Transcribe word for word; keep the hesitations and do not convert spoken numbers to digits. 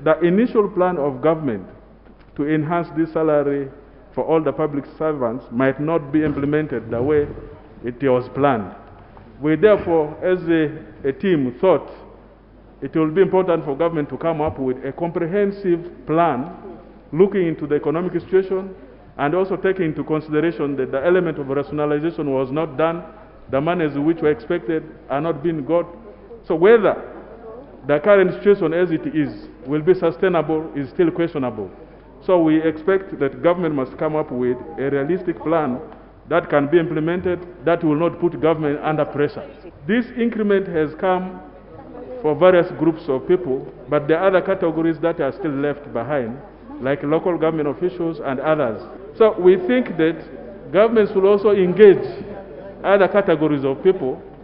the initial plan of government to enhance this salary for all the public servants might not be implemented the way it was planned. We therefore, as a, a team, thought it will be important for government to come up with a comprehensive plan looking into the economic situation and also taking into consideration that the element of rationalization was not done, the monies which were expected are not being got. So whether the current situation as it is will be sustainable is still questionable. So we expect that government must come up with a realistic plan that can be implemented, that will not put government under pressure. This increment has come for various groups of people, but there are other categories that are still left behind, like local government officials and others. So we think that governments will also engage other categories of people